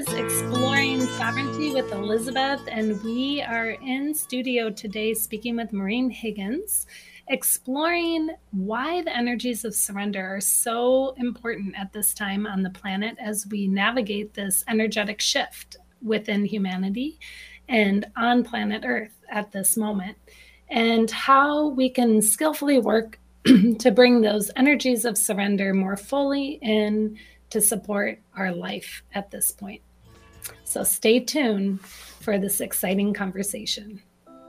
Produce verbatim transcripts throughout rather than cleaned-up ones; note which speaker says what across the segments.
Speaker 1: is Exploring Sovereignty with Elizabeth, and we are in studio today speaking with Maureen Higgins, exploring why the energies of surrender are so important at this time on the planet as we navigate this energetic shift within humanity and on planet Earth at this moment, and how we can skillfully work to bring those energies of surrender more fully in to support our life at this point. So stay tuned for this exciting conversation.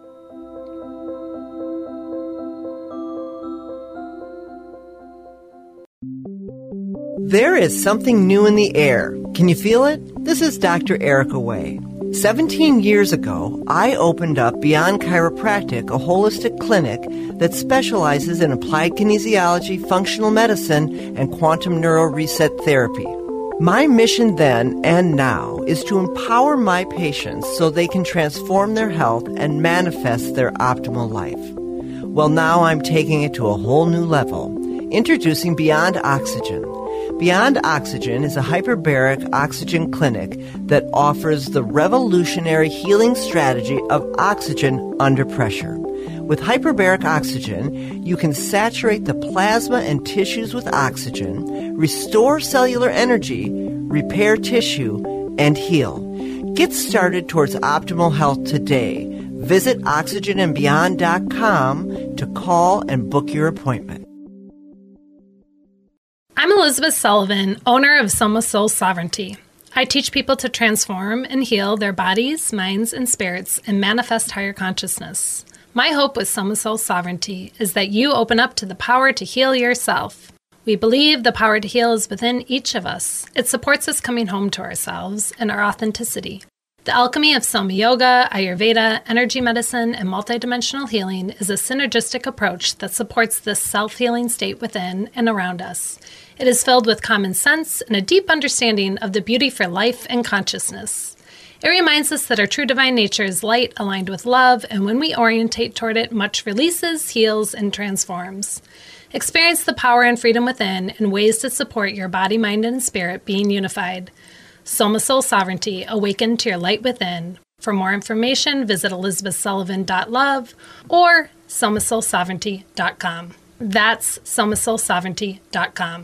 Speaker 2: There is something new in the air. Can you feel it? This is Doctor Erica Way. Seventeen years ago, I opened up Beyond Chiropractic, a holistic clinic that specializes in applied kinesiology, functional medicine, and quantum neural reset therapy. My mission then and now is to empower my patients so they can transform their health and manifest their optimal life. Well, now I'm taking it to a whole new level. Introducing Beyond Oxygen. Beyond Oxygen is a hyperbaric oxygen clinic that offers the revolutionary healing strategy of oxygen under pressure. With hyperbaric oxygen, you can saturate the plasma and tissues with oxygen, restore cellular energy, repair tissue, and heal. Get started towards optimal health today. Visit oxygen and beyond dot com to call and book your appointment.
Speaker 1: I'm Elizabeth Sullivan, owner of Soma Soul Sovereignty. I teach people to transform and heal their bodies, minds, and spirits and manifest higher consciousness. My hope with Soma Soul Sovereignty is that you open up to the power to heal yourself. We believe the power to heal is within each of us. It supports us coming home to ourselves and our authenticity. The alchemy of Soma Yoga, Ayurveda, energy medicine, and multidimensional healing is a synergistic approach that supports this self-healing state within and around us. It is filled with common sense and a deep understanding of the beauty for life and consciousness. It reminds us that our true divine nature is light aligned with love, and when we orientate toward it, much releases, heals, and transforms. Experience the power and freedom within and ways to support your body, mind, and spirit being unified. Soma Soul Sovereignty, awaken to your light within. For more information, visit elizabeth sullivan dot love or soma soul sovereignty dot com. That's soma soul sovereignty dot com.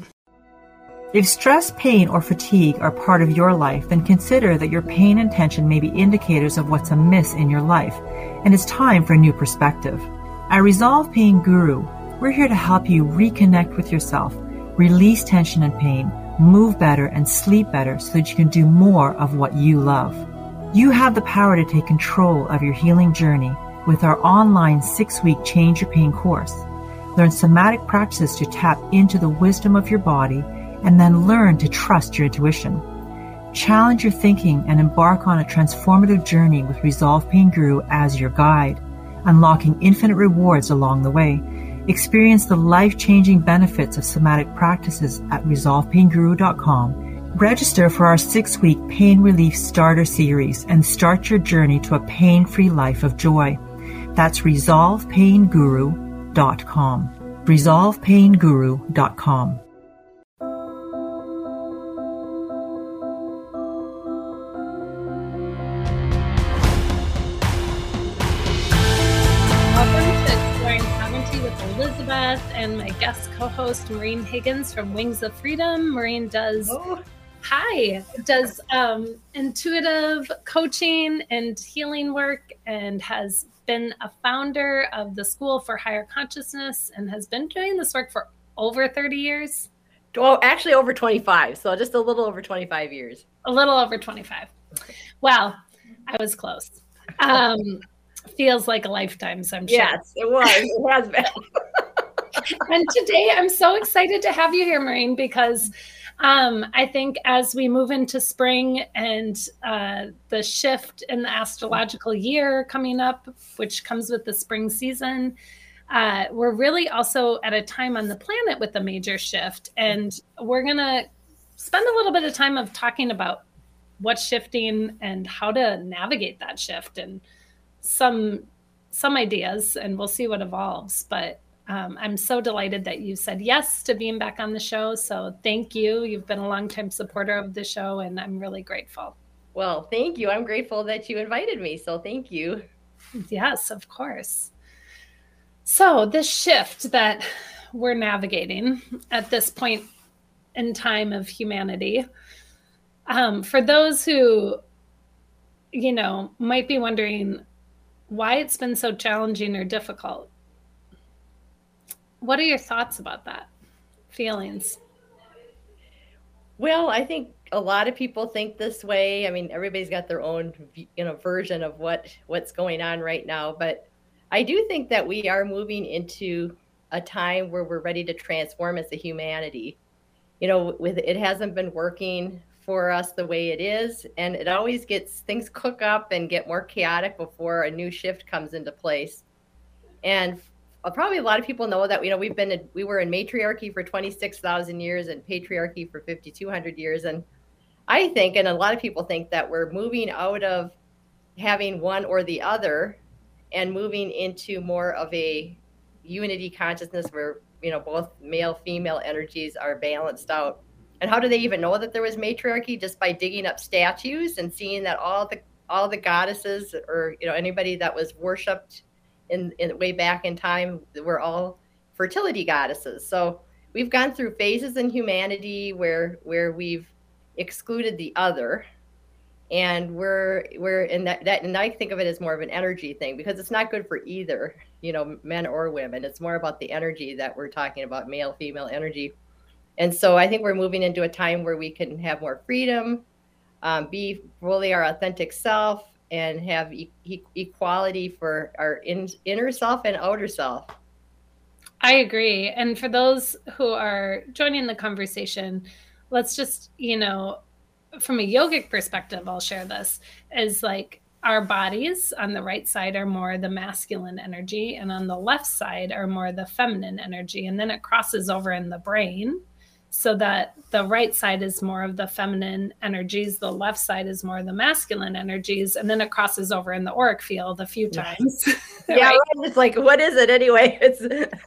Speaker 3: If stress, pain, or fatigue are part of your life, then consider that your pain and tension may be indicators of what's amiss in your life, and it's time for a new perspective. At Resolve Pain Guru, we're here to help you reconnect with yourself, release tension and pain, move better, and sleep better so that you can do more of what you love. You have the power to take control of your healing journey with our online six-week Change Your Pain course. Learn somatic practices to tap into the wisdom of your body and then learn to trust your intuition. Challenge your thinking and embark on a transformative journey with Resolve Pain Guru as your guide, unlocking infinite rewards along the way. Experience the life-changing benefits of somatic practices at resolve pain guru dot com. Register for our six-week Pain Relief Starter Series and start your journey to a pain-free life of joy. That's resolve pain guru dot com. resolve pain guru dot com.
Speaker 1: Elizabeth and my guest co-host Maureen Higgins from Wings of Freedom. Maureen does oh. hi does um, intuitive coaching and healing work, and has been a founder of the School for Higher Consciousness, and has been doing this work for over thirty years.
Speaker 4: Well, actually over twenty-five, so just a little over twenty-five years.
Speaker 1: A little over twenty-five. Well, I was close. Um, feels like a lifetime, so I'm sure.
Speaker 4: Yes, it was. It has been.
Speaker 1: And today I'm so excited to have you here, Maureen, because um, I think as we move into spring and uh, the shift in the astrological year coming up, which comes with the spring season, uh, we're really also at a time on the planet with a major shift. And we're going to spend a little bit of time of talking about what's shifting and how to navigate that shift, and some some ideas, and we'll see what evolves. But Um, I'm so delighted that you said yes to being back on the show. So thank you. You've been a longtime supporter of the show, and I'm really grateful.
Speaker 4: Well, thank you. I'm grateful that you invited me. So thank you.
Speaker 1: Yes, of course. So this shift that we're navigating at this point in time of humanity, um, for those who, you know, might be wondering why it's been so challenging or difficult, what are your thoughts about that? Feelings?
Speaker 4: Well, I think a lot of people think this way. I mean, everybody's got their own, you know, version of what what's going on right now, but I do think that we are moving into a time where we're ready to transform as a humanity. You know, with it hasn't been working for us the way it is, and it always gets things cook up and get more chaotic before a new shift comes into place. And uh, probably a lot of people know that, you know, we've been in, we were in matriarchy for twenty-six thousand years and patriarchy for fifty-two hundred years. And I think, and a lot of people think, that we're moving out of having one or the other and moving into more of a unity consciousness where, you know, both male, female energies are balanced out. And how do they even know that there was matriarchy? Just by digging up statues and seeing that all the all the goddesses, or, you know, anybody that was worshipped in, in way back in time, were all fertility goddesses. So we've gone through phases in humanity where where we've excluded the other, and we're we're in that, that and I think of it as more of an energy thing, because it's not good for either, you know, men or women. It's more about the energy that we're talking about, male, female energy. And so I think we're moving into a time where we can have more freedom, um, be fully our authentic self, and have e- e- equality for our in- inner self and outer self.
Speaker 1: I agree. And for those who are joining the conversation, let's just, you know, from a yogic perspective, I'll share this, is like our bodies on the right side are more the masculine energy, and on the left side are more the feminine energy. And then it crosses over in the brain, so that the right side is more of the feminine energies, the left side is more of the masculine energies, and then it crosses over in the auric field a few times.
Speaker 4: Yeah, right? Right. It's like, what is it anyway? It's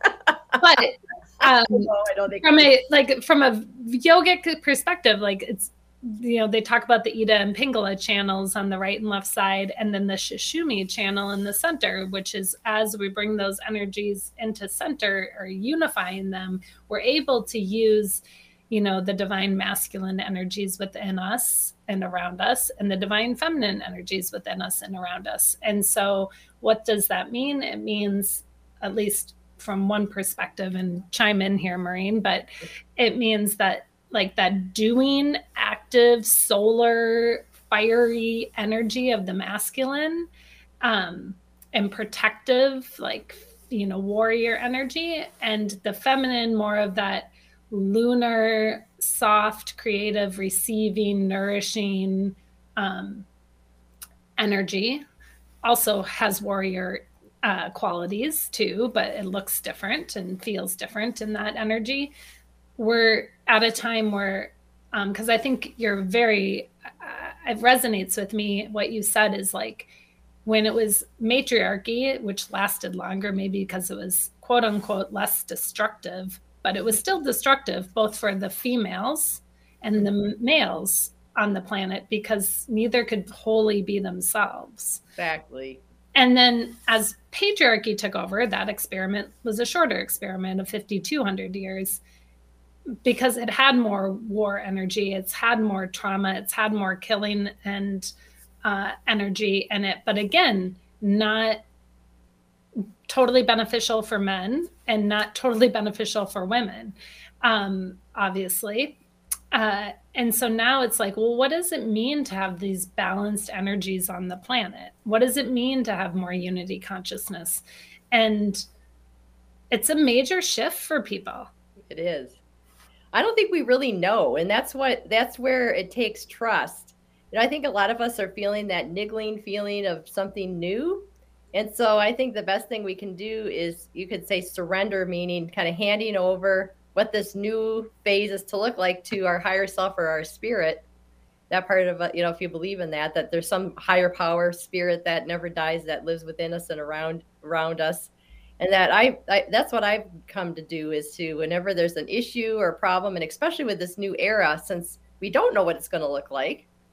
Speaker 1: but um, no, I don't think from a like from a yogic perspective, like it's, you know, they talk about the Ida and Pingala channels on the right and left side, and then the Sushumna channel in the center, which is as we bring those energies into center or unifying them, we're able to use, you know, the divine masculine energies within us and around us, and the divine feminine energies within us and around us. And so what does that mean? It means, at least from one perspective, and chime in here, Maureen, but it means that like that doing, active, solar, fiery energy of the masculine, um, and protective, like, you know, warrior energy, and the feminine, more of that lunar, soft, creative, receiving, nourishing um, energy, also has warrior uh, qualities too, but it looks different and feels different in that energy. We're at a time where, because um, I think you're very, uh, it resonates with me. What you said is like, when it was matriarchy, which lasted longer, maybe because it was quote unquote less destructive, but it was still destructive both for the females and the males on the planet, because neither could wholly be themselves.
Speaker 4: Exactly.
Speaker 1: And then as patriarchy took over, that experiment was a shorter experiment of fifty-two hundred years, because it had more war energy, it's had more trauma, it's had more killing and uh, energy in it. But again, not totally beneficial for men and not totally beneficial for women, um, obviously. Uh, and so now it's like, well, what does it mean to have these balanced energies on the planet? What does it mean to have more unity consciousness? And it's a major shift for people.
Speaker 4: It is. I don't think we really know. And that's what, that's where it takes trust. You know, I think a lot of us are feeling that niggling feeling of something new. And so I think the best thing we can do is, you could say, surrender, meaning kind of handing over what this new phase is to look like to our higher self or our spirit. That part of, you know, if you believe in that, that there's some higher power spirit that never dies, that lives within us and around, around us. And that I, I, that's what I've come to do, is to, whenever there's an issue or a problem, and especially with this new era, since we don't know what it's going to look like,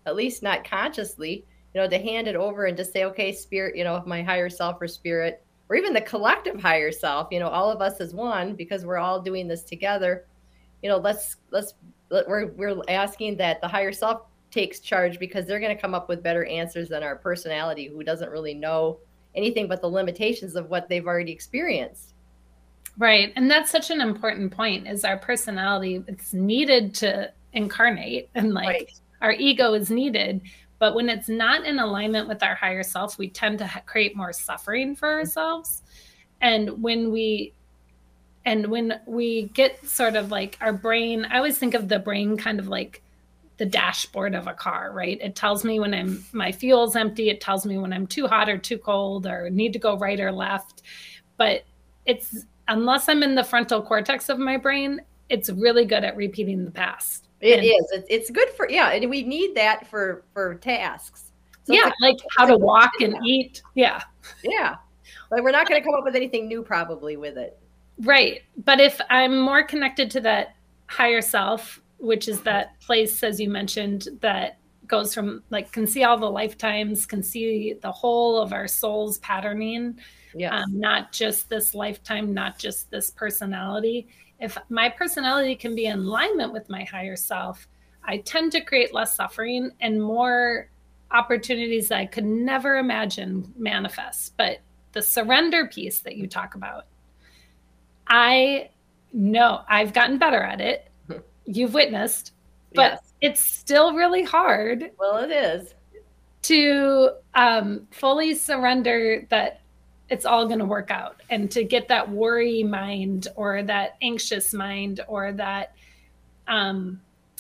Speaker 4: at least not consciously, you know, to hand it over and just say, okay, spirit, you know, my higher self or spirit, or even the collective higher self, you know, all of us as one, because we're all doing this together. You know, let's, let's, we're, we're asking that the higher self takes charge, because they're going to come up with better answers than our personality, who doesn't really know anything but the limitations of what they've already experienced.
Speaker 1: Right. And that's such an important point, is our personality, it's needed to incarnate, and like right. our ego is needed. But when it's not in alignment with our higher self, we tend to ha- create more suffering for ourselves. And when we And when we get sort of like our brain, I always think of the brain kind of like the dashboard of a car, right? It tells me when I'm, my fuel's empty. It tells me when I'm too hot or too cold, or need to go right or left. But it's, unless I'm in the frontal cortex of my brain, it's really good at repeating the past.
Speaker 4: It
Speaker 1: and,
Speaker 4: is. It's, it's good for, yeah. And we need that for, for tasks.
Speaker 1: So yeah. Like, like how to walk and eat. Yeah.
Speaker 4: Yeah. But we're not going to come up with anything new probably with it.
Speaker 1: Right. But if I'm more connected to that higher self, which is that place, as you mentioned, that goes from like, can see all the lifetimes, can see the whole of our soul's patterning, yes. um, not just this lifetime, not just this personality. If my personality can be in alignment with my higher self, I tend to create less suffering and more opportunities that I could never imagine manifest. But the surrender piece that you talk about, I know I've gotten better at it. You've witnessed, but yes. It's still really hard.
Speaker 4: Well, it is.
Speaker 1: To um, fully surrender that it's all going to work out, and to get that worry mind, or that anxious mind, or that um,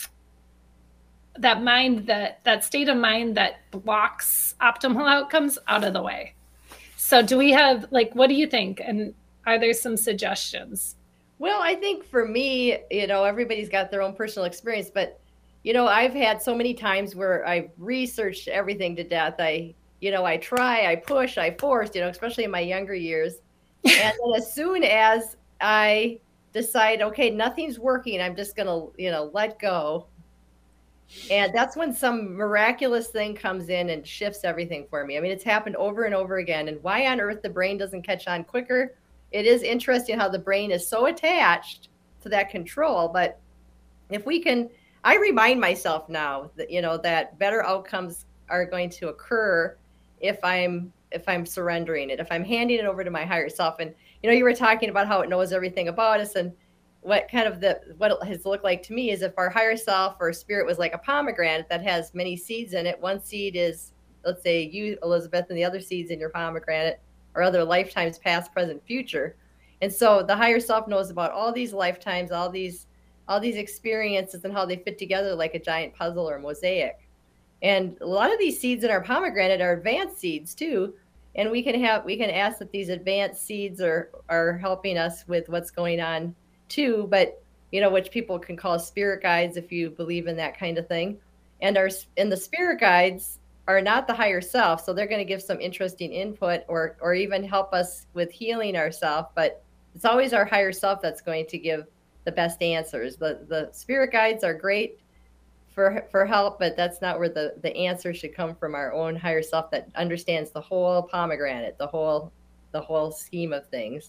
Speaker 1: that mind, that that state of mind that blocks optimal outcomes out of the way. So do we have, like, what do you think? And are there some suggestions?
Speaker 4: Well, I think for me, you know, everybody's got their own personal experience, but, you know, I've had so many times where I've researched everything to death. I, you know, I try, I push, I force, you know, especially in my younger years. And then as soon as I decide, okay, nothing's working, I'm just going to, you know, let go. And that's when some miraculous thing comes in and shifts everything for me. I mean, it's happened over and over again. And why on earth the brain doesn't catch on quicker? It is interesting how the brain is so attached to that control. But if we can, I remind myself now that, you know, that better outcomes are going to occur if I'm, if I'm surrendering it, if I'm handing it over to my higher self. And, you know, you were talking about how it knows everything about us, and what kind of the, what it has looked like to me is if our higher self or spirit was like a pomegranate that has many seeds in it. One seed is, let's say you, Elizabeth, and the other seeds in your pomegranate or other lifetimes, past, present, future. And so the higher self knows about all these lifetimes, all these, all these experiences, and how they fit together like a giant puzzle or mosaic. And a lot of these seeds in our pomegranate are advanced seeds too. And we can have, we can ask that these advanced seeds are, are helping us with what's going on too, but, you know, which people can call spirit guides if you believe in that kind of thing. And our, and the spirit guides are not the higher self. So they're going to give some interesting input, or, or even help us with healing ourselves. But it's always our higher self that's going to give the best answers. The, the spirit guides are great for, for help, but that's not where the, the answer should come from. Our own higher self that understands the whole pomegranate, the whole, the whole scheme of things.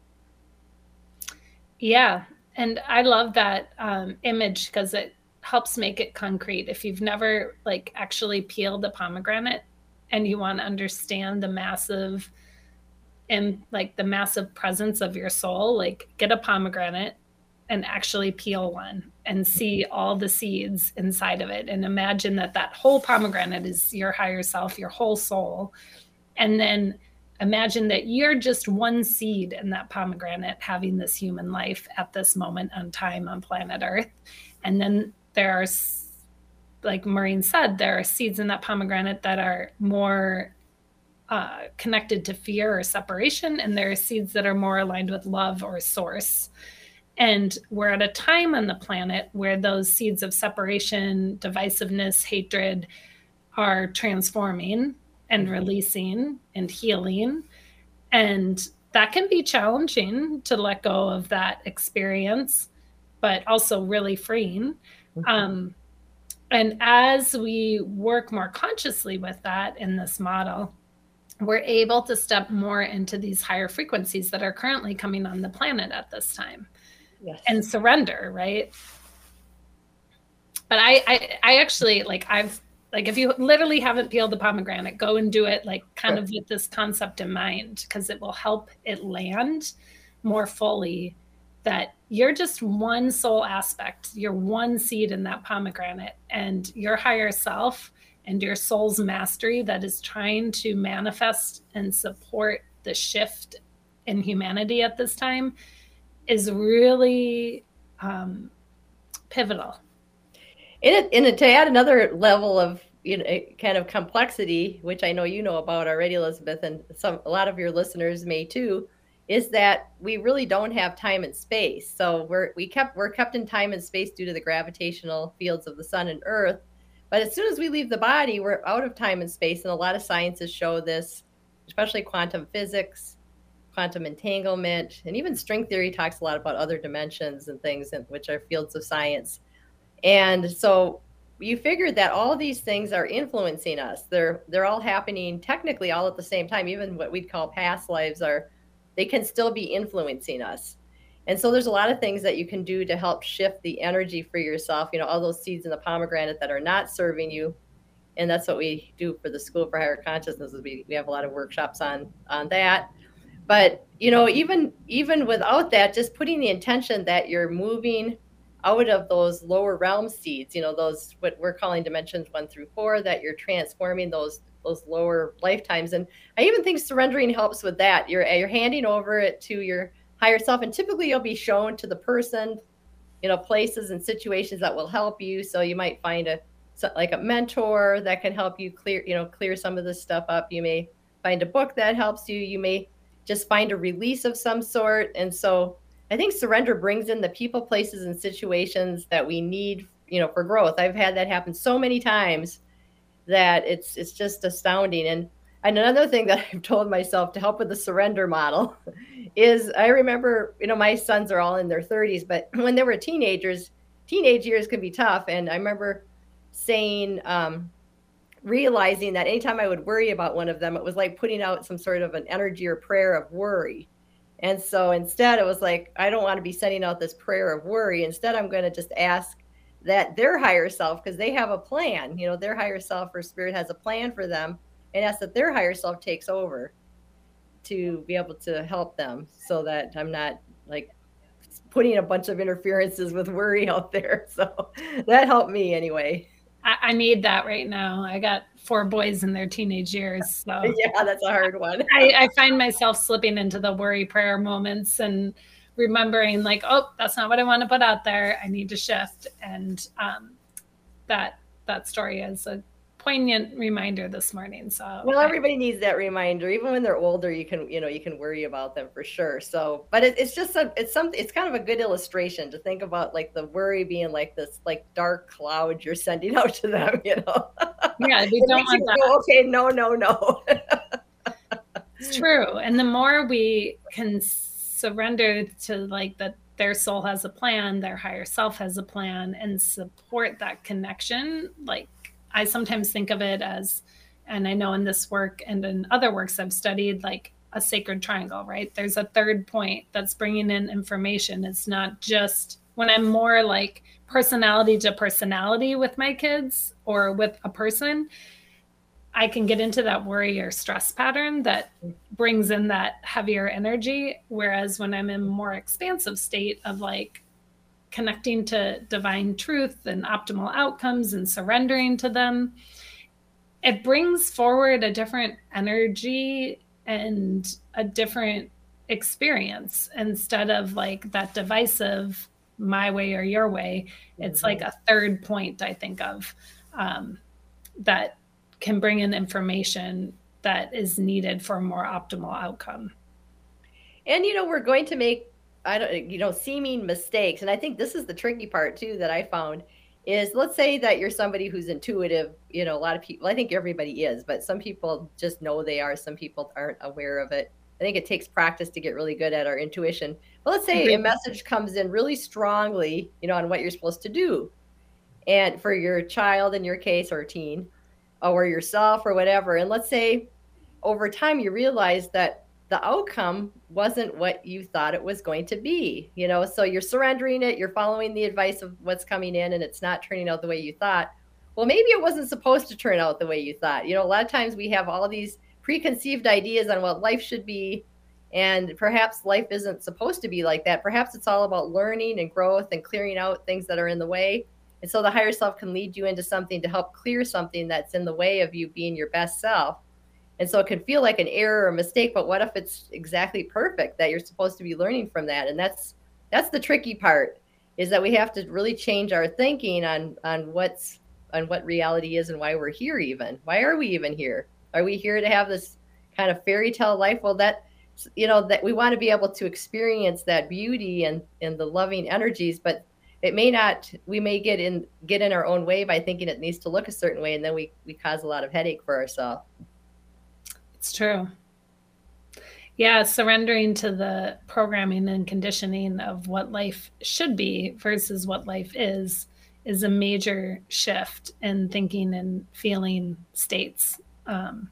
Speaker 1: Yeah. And I love that um, image, because it helps make it concrete. If you've never like actually peeled a pomegranate and you want to understand the massive and like the massive presence of your soul, like get a pomegranate and actually peel one and see all the seeds inside of it. And imagine that that whole pomegranate is your higher self, your whole soul. And then imagine that you're just one seed in that pomegranate having this human life at this moment on time on planet Earth. And then there are, like Maureen said, there are seeds in that pomegranate that are more uh, connected to fear or separation. And there are seeds that are more aligned with love or source. And we're at a time on the planet where those seeds of separation, divisiveness, hatred are transforming and releasing and healing. And that can be challenging to let go of that experience, but also really freeing. Mm-hmm. Um, And as we work more consciously with that in this model, we're able to step more into these higher frequencies that are currently coming on the planet at this time. Yes. And surrender, right? But I, I, I actually, like, I've, like, if you literally haven't peeled the pomegranate, go and do it, like, kind of with this concept in mind, because it will help it land more fully that you're just one soul aspect. You're one seed in that pomegranate, and your higher self and your soul's mastery that is trying to manifest and support the shift in humanity at this time is really um, pivotal.
Speaker 4: And, and to add another level of, you know, kind of complexity, which I know you know about already, Elizabeth, and some a lot of your listeners may too, is that we really don't have time and space. So we're we kept we're kept in time and space due to the gravitational fields of the sun and earth. But as soon as we leave the body, we're out of time and space. And a lot of sciences show this, especially quantum physics, quantum entanglement, and even string theory talks a lot about other dimensions and things, which are fields of science. And so you figured that all these things are influencing us. They're they're all happening technically all at the same time. Even what we'd call past lives are, they can still be influencing us. And so there's a lot of things that you can do to help shift the energy for yourself. You know, all those seeds in the pomegranate that are not serving you. And that's what we do for the School for Higher Consciousness. Is we, we have a lot of workshops on, on that. But, you know, even even without that, just putting the intention that you're moving out of those lower realm seeds, you know, those what we're calling dimensions one through four, that you're transforming those those lower lifetimes. And I even think surrendering helps with that. You're you're handing over it to your higher self, and typically you'll be shown to the person, you know, places and situations that will help you. So you might find a like a mentor that can help you clear, you know, clear some of this stuff up. You may find a book that helps you. You may just find a release of some sort. And so I think surrender brings in the people, places, and situations that we need, you know, for growth. I've had that happen so many times that it's it's just astounding. And and another thing that I've told myself to help with the surrender model is, I remember, you know, my sons are all in their thirties, but when they were teenagers, teenage years can be tough. And I remember saying, um, realizing that anytime I would worry about one of them, it was like putting out some sort of an energy or prayer of worry. And so instead it was like, I don't want to be sending out this prayer of worry. Instead, I'm going to just ask that their higher self, because they have a plan, you know, their higher self or spirit has a plan for them, and ask that their higher self takes over to be able to help them, so that I'm not like putting a bunch of interferences with worry out there. So that helped me anyway.
Speaker 1: I need that right now. I got four boys in their teenage years. So
Speaker 4: yeah, that's a hard one.
Speaker 1: I, I find myself slipping into the worry prayer moments and remembering like, oh, that's not what I want to put out there. I need to shift. And um, that that story is a poignant reminder this morning. So
Speaker 4: well, everybody needs that reminder. Even when they're older, you can, you know, you can worry about them for sure. So, but it, it's just a, it's something, it's kind of a good illustration to think about, like the worry being like this, like dark cloud you're sending out to them, you know?
Speaker 1: Yeah, we don't want that.
Speaker 4: Go, okay, no, no, no.
Speaker 1: It's true. And the more we can surrender to like that, their soul has a plan, their higher self has a plan, and support that connection, like, I sometimes think of it as, and I know in this work and in other works I've studied, like a sacred triangle, right? There's a third point that's bringing in information. It's not just when I'm more like personality to personality with my kids or with a person, I can get into that worry or stress pattern that brings in that heavier energy. Whereas when I'm in more expansive state of like, connecting to divine truth and optimal outcomes and surrendering to them, it brings forward a different energy and a different experience instead of like that divisive my way or your way. It's mm-hmm. like a third point I think of um, that can bring in information that is needed for a more optimal outcome.
Speaker 4: And, you know, we're going to make I don't, you know, seeming mistakes. And I think this is the tricky part too, that I found is, let's say that you're somebody who's intuitive, you know, a lot of people, I think everybody is, but some people just know they are. Some people aren't aware of it. I think it takes practice to get really good at our intuition. But let's say a message comes in really strongly, you know, on what you're supposed to do. and for your child in your case, or teen, or yourself or whatever. And let's say over time you realize that the outcome wasn't what you thought it was going to be, you know, so you're surrendering it, you're following the advice of what's coming in, and it's not turning out the way you thought. Well, maybe it wasn't supposed to turn out the way you thought. You know, a lot of times we have all these preconceived ideas on what life should be, and perhaps life isn't supposed to be like that. Perhaps it's all about learning and growth and clearing out things that are in the way. And so the higher self can lead you into something to help clear something that's in the way of you being your best self. And so it can feel like an error or a mistake, but what if it's exactly perfect, that you're supposed to be learning from that? And that's that's the tricky part, is that we have to really change our thinking on on what's on what reality is and why we're here even. Why are we even here? Are we here to have this kind of fairy tale life? Well, that, you know, that we want to be able to experience that beauty and, and the loving energies, but it may not, we may get in get in our own way by thinking it needs to look a certain way, and then we, we cause a lot of headache for ourselves.
Speaker 1: It's true. Yeah, surrendering to the programming and conditioning of what life should be versus what life is, is a major shift in thinking and feeling states. Um,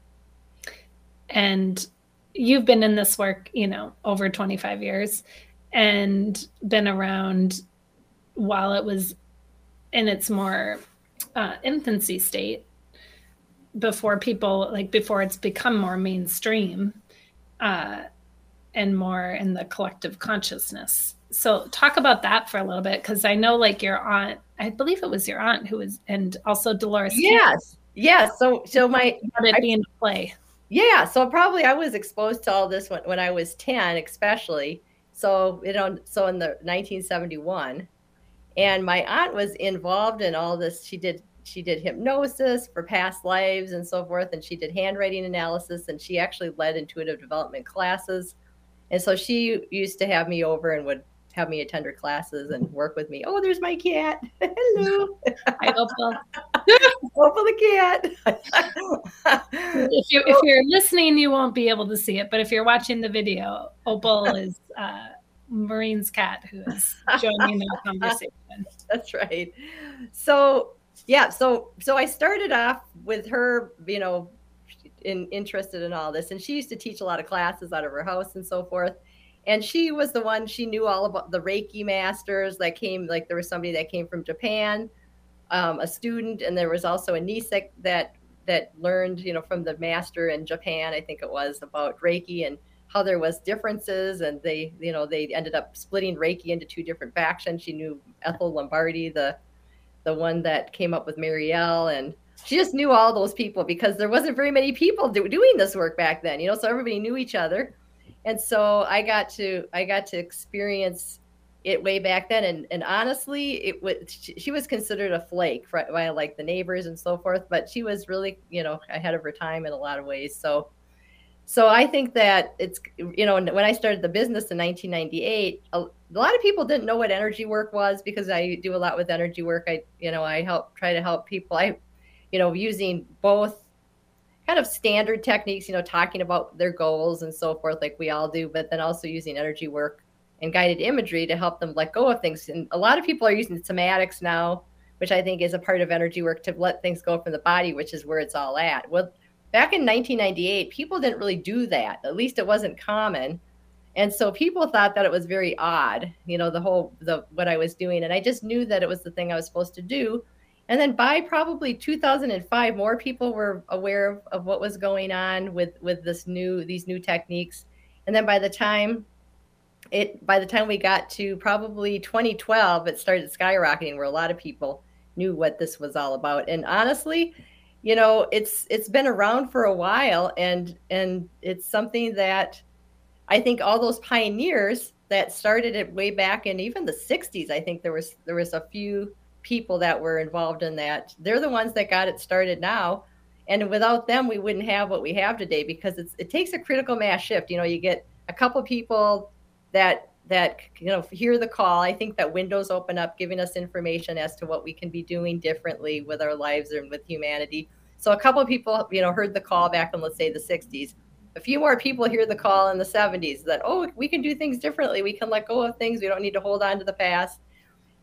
Speaker 1: and you've been in this work, you know, over twenty-five years and been around while it was in its more uh, infancy state, before people, like before it's become more mainstream uh, and more in the collective consciousness. So talk about that for a little bit, because I know like your aunt, I believe it was your aunt who was, and also Dolores.
Speaker 4: Yes. Yes. So, so my,
Speaker 1: about it being a play.
Speaker 4: Yeah. So probably I was exposed to all this when, when I was ten, especially. So, you know, so in the nineteen seventy-one, and my aunt was involved in all this. She did, she did hypnosis for past lives and so forth. And she did handwriting analysis, and she actually led intuitive development classes. And so she used to have me over and would have me attend her classes and work with me. Oh, there's my cat. Hello.
Speaker 1: Hi, Opal.
Speaker 4: Opal the cat.
Speaker 1: if, you, if you're listening, you won't be able to see it. But if you're watching the video, Opal is uh, Maureen's cat who is joining the conversation.
Speaker 4: That's right. So, yeah. So, so I started off with her, you know, in, interested in all this. And she used to teach a lot of classes out of her house and so forth. And she was the one, she knew all about the Reiki masters that came, like there was somebody that came from Japan, um, a student, and there was also a niece that, that that learned, you know, from the master in Japan, I think it was, about Reiki and how there was differences. And they, you know, they ended up splitting Reiki into two different factions. She knew Ethel Lombardi, the the one that came up with Marielle, and she just knew all those people because there wasn't very many people do, doing this work back then, you know, so everybody knew each other. And so I got to, I got to experience it way back then. And, and honestly, it was, she, she was considered a flake for, by like the neighbors and so forth, but she was really, you know, ahead of her time in a lot of ways. So, so I think that it's, you know, when I started the business in nineteen ninety-eight, a, a lot of people didn't know what energy work was, because I do a lot with energy work. I, you know, I help try to help people. I, you know, using both kind of standard techniques, you know, talking about their goals and so forth, like we all do, but then also using energy work and guided imagery to help them let go of things. And a lot of people are using somatics now, which I think is a part of energy work, to let things go from the body, which is where it's all at. Well, back in nineteen ninety-eight, people didn't really do that. At least it wasn't common. And so people thought that it was very odd, you know, the whole, the, what I was doing. And I just knew that it was the thing I was supposed to do. And then by probably two thousand five, more people were aware of, of what was going on with, with this new, these new techniques. And then by the time it, by the time we got to probably twenty twelve, it started skyrocketing, where a lot of people knew what this was all about. And honestly, you know, it's, it's been around for a while, and, and it's something that I think all those pioneers that started it way back in even the sixties, I think there was, there was a few people that were involved in that. They're the ones that got it started now. And without them, we wouldn't have what we have today, because it's, it takes a critical mass shift. You know, you get a couple people that, that, you know, hear the call. I think that windows open up, giving us information as to what we can be doing differently with our lives and with humanity. So a couple of people, you know, heard the call back in, let's say, the sixties. A few more people hear the call in the seventies that, oh, we can do things differently. We can let go of things. We don't need to hold on to the past.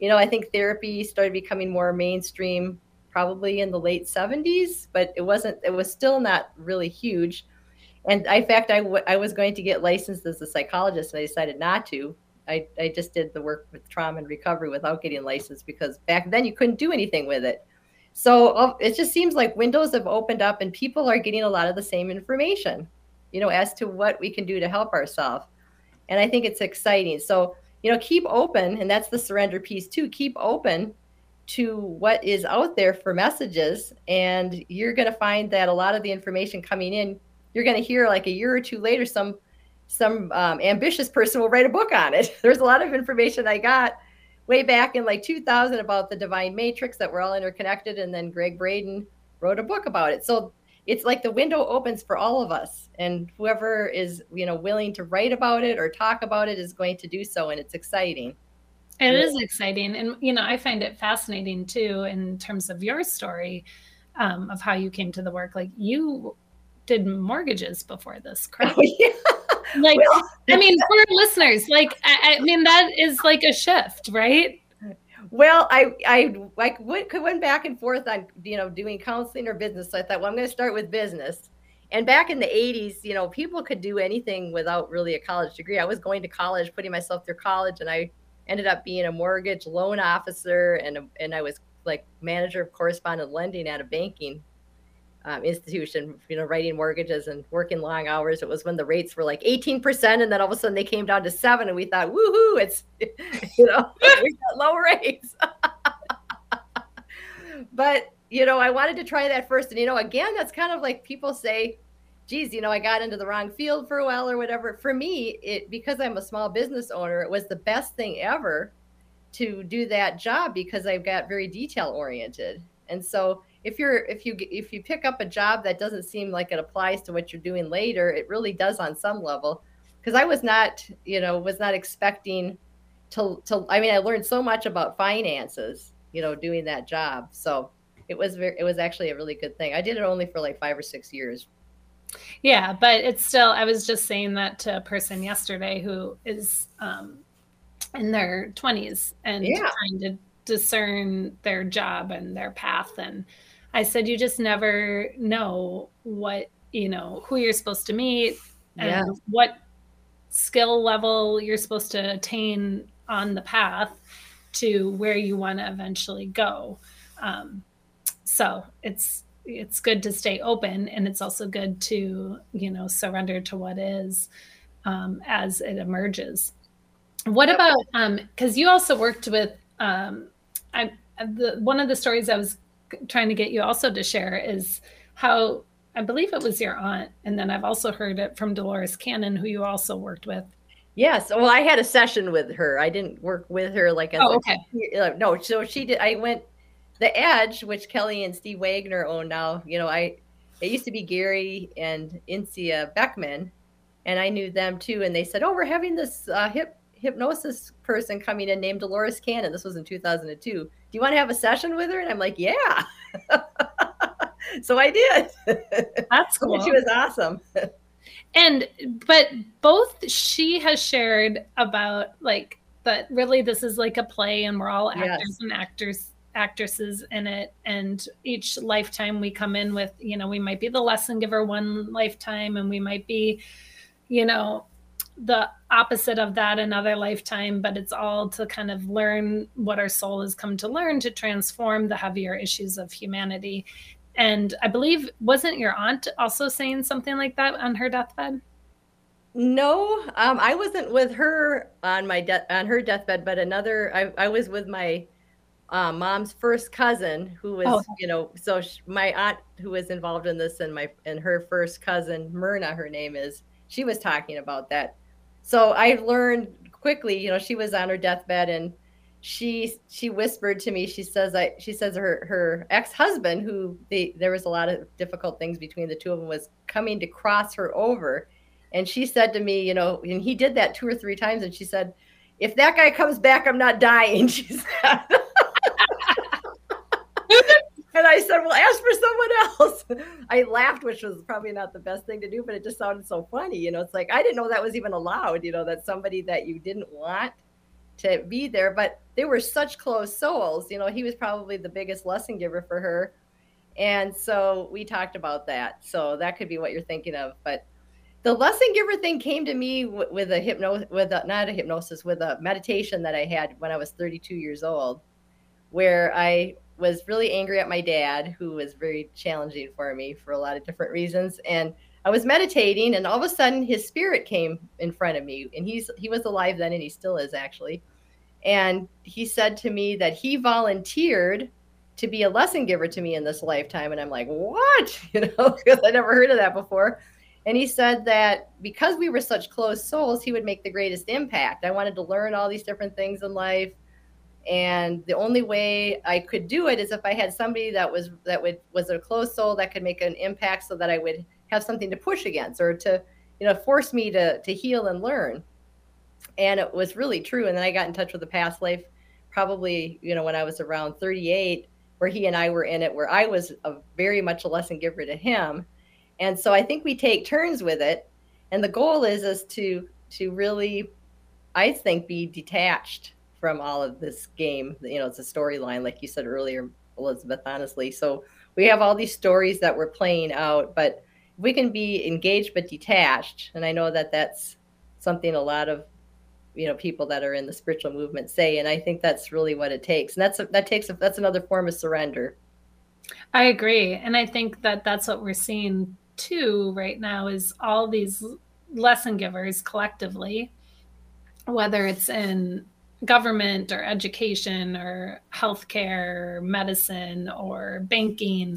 Speaker 4: You know, I think therapy started becoming more mainstream probably in the late seventies, but it wasn't, it was still not really huge. And I, in fact, I, w- I was going to get licensed as a psychologist and I decided not to. I, I just did the work with trauma and recovery without getting licensed because back then you couldn't do anything with it. So uh, it just seems like windows have opened up and people are getting a lot of the same information, you know, as to what we can do to help ourselves. And I think it's exciting. So, you know, keep open. And that's the surrender piece too. Keep open to what is out there for messages. And you're going to find that a lot of the information coming in, you're going to hear like a year or two later, some some um, ambitious person will write a book on it. There's a lot of information I got way back in like two thousand about the divine matrix, that we're all interconnected. And then Greg Braden wrote a book about it. So it's like the window opens for all of us, and whoever is, you know, willing to write about it or talk about it is going to do so. And it's exciting.
Speaker 1: It is exciting. And, you know, I find it fascinating too, in terms of your story, um, of how you came to the work. Like, you did mortgages before this, correct?
Speaker 4: Oh, yeah.
Speaker 1: Like,
Speaker 4: Well,
Speaker 1: I mean, for listeners, like, I, I mean, that is like a shift, right?
Speaker 4: Well, I I like went, went back and forth on, you know, doing counseling or business. So I thought, well, I'm going to start with business. And back in the eighties, you know, people could do anything without really a college degree. I was going to college, putting myself through college, and I ended up being a mortgage loan officer, and and I was like manager of correspondent lending at a banking um, institution, you know, writing mortgages and working long hours. It was when the rates were like eighteen percent, and then all of a sudden they came down to seven, and we thought, woohoo, it's, you know, we got low rates. But, you know, I wanted to try that first. And, you know, again, that's kind of like people say, geez, you know, I got into the wrong field for a while or whatever. For me, it, because I'm a small business owner, it was the best thing ever to do that job, because I've got very detail oriented. And so if you're, if you, if you pick up a job that doesn't seem like it applies to what you're doing later, it really does on some level. Because I was not, you know, was not expecting to, to, I mean, I learned so much about finances, you know, doing that job. So it was very, it was actually a really good thing. I did it only for like five or six years.
Speaker 1: Yeah, but it's still, I was just saying that to a person yesterday who is um, in their twenties and
Speaker 4: Yeah.
Speaker 1: trying to discern their job and their path. And I said, you just never know what, you know, who you're supposed to meet and
Speaker 4: Yeah.
Speaker 1: what skill level you're supposed to attain on the path to where you want to eventually go. Um, so it's, it's good to stay open, and it's also good to, you know, surrender to what is um, as it emerges. What
Speaker 4: Yep.
Speaker 1: about, um, cause you also worked with, um, I, the, one of the stories I was trying to get you also to share is how, I believe it was your aunt. And then I've also heard it from Dolores Cannon, who you also worked with.
Speaker 4: Yes. Well, I had a session with her. I didn't work with her like as
Speaker 1: Oh,
Speaker 4: a-
Speaker 1: okay.
Speaker 4: no. So she did. I went the Edge, which Kelly and Steve Wagner own now. You know, I it used to be Gary and Incia Beckman, and I knew them too. And they said, "Oh, we're having this uh, hip hypnosis person coming in named Dolores Cannon." This was in two thousand two. Do you want to have a session with her? And I'm like, yeah. So I did.
Speaker 1: That's cool.
Speaker 4: She was awesome.
Speaker 1: And, but both she has shared about like that really this is like a play, and we're all actors
Speaker 4: Yes.
Speaker 1: and actors, actresses in it. And each lifetime we come in with, you know, we might be the lesson giver one lifetime, and we might be, you know, the opposite of that another lifetime, but it's all to kind of learn what our soul has come to learn to transform the heavier issues of humanity. And I believe, wasn't your aunt also saying something like that on her deathbed?
Speaker 4: No, um, I wasn't with her on my death on her deathbed, but another. I, I was with my uh, mom's first cousin, who was,
Speaker 1: Oh.
Speaker 4: you know, so sh- my aunt who was involved in this, and my and her first cousin, Myrna, her name is. She was talking about that. So I learned quickly, you know, she was on her deathbed, and she she whispered to me. She says, I she says her her ex husband, who they there was a lot of difficult things between the two of them, was coming to cross her over. And she said to me, you know, and he did that two or three times. And she said, if that guy comes back, I'm not dying. She said. And I said, well, ask for someone else. I laughed, which was probably not the best thing to do, but it just sounded so funny. You know, it's like, I didn't know that was even allowed, you know, that somebody that you didn't want to be there. But they were such close souls. You know, he was probably the biggest lesson giver for her. And so we talked about that. So that could be what you're thinking of. But the lesson giver thing came to me w- with a hypno, with a, not a hypnosis, with a meditation that I had when I was thirty-two years old, where I was really angry at my dad, who was very challenging for me for a lot of different reasons. And I was meditating, and all of a sudden his spirit came in front of me, and he's he was alive then, and he still is actually. And he said to me that he volunteered to be a lesson giver to me in this lifetime. And I'm like, what? You know, because I never heard of that before. And he said that because we were such close souls, he would make the greatest impact. I wanted to learn all these different things in life. And the only way I could do it is if I had somebody that was that would was a close soul that could make an impact, so that I would have something to push against, or to, you know, force me to to heal and learn. And it was really true. And then I got in touch with a past life, probably, you know, when I was around thirty-eight, where he and I were in it, where I was a very much a lesson giver to him. And so I think we take turns with it. And the goal is, is to, to really, I think, be detached from all of this game. You know, it's a storyline, like you said earlier, Elizabeth, honestly. So we have all these stories that we're playing out, but we can be engaged but detached. And I know that that's something a lot of, you know, people that are in the spiritual movement say. And I think that's really what it takes. And that's, that takes, that's another form of surrender.
Speaker 1: I agree. And I think that that's what we're seeing too right now, is all these lesson givers collectively, whether it's in government or education or healthcare, or medicine or banking,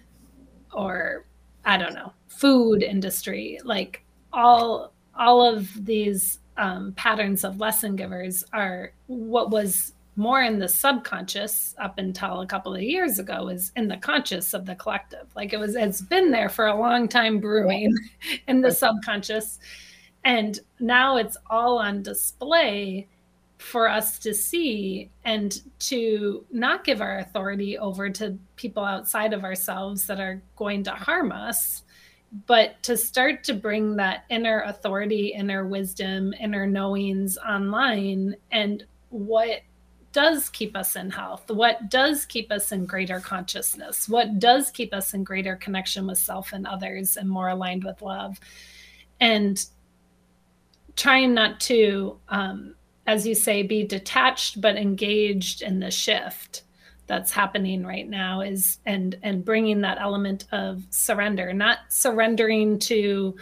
Speaker 1: or I don't know, food industry, like all, all of these um, patterns of lesson givers are what was more in the subconscious up until a couple of years ago is in the conscious of the collective. Like it was, it's been there for a long time brewing in the subconscious. And now it's all on display for us to see, and to not give our authority over to people outside of ourselves that are going to harm us, but to start to bring that inner authority, inner wisdom, inner knowings online, and what does keep us in health, what does keep us in greater consciousness, what does keep us in greater connection with self and others and more aligned with love. And trying not to, um, as you say, be detached but engaged in the shift that's happening right now, is and and bringing that element of surrender, not surrendering to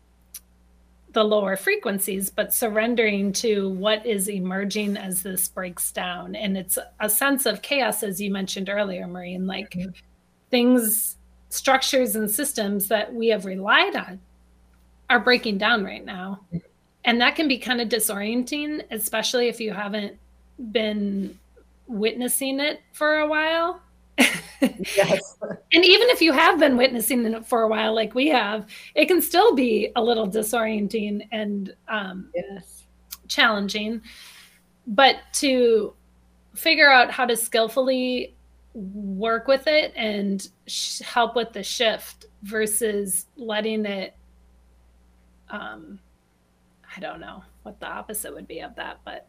Speaker 1: the lower frequencies, but surrendering to what is emerging as this breaks down. And it's a sense of chaos, as you mentioned earlier, Maureen, like mm-hmm. things, structures and systems that we have relied on are breaking down right now. And that can be kind of disorienting, especially if you haven't been witnessing it for a while.
Speaker 4: Yes.
Speaker 1: And even if you have been witnessing it for a while, like we have, it can still be a little disorienting and um,
Speaker 4: yes.
Speaker 1: challenging. But to figure out how to skillfully work with it and sh- help with the shift versus letting it, um, I don't know what the opposite would be of that, but.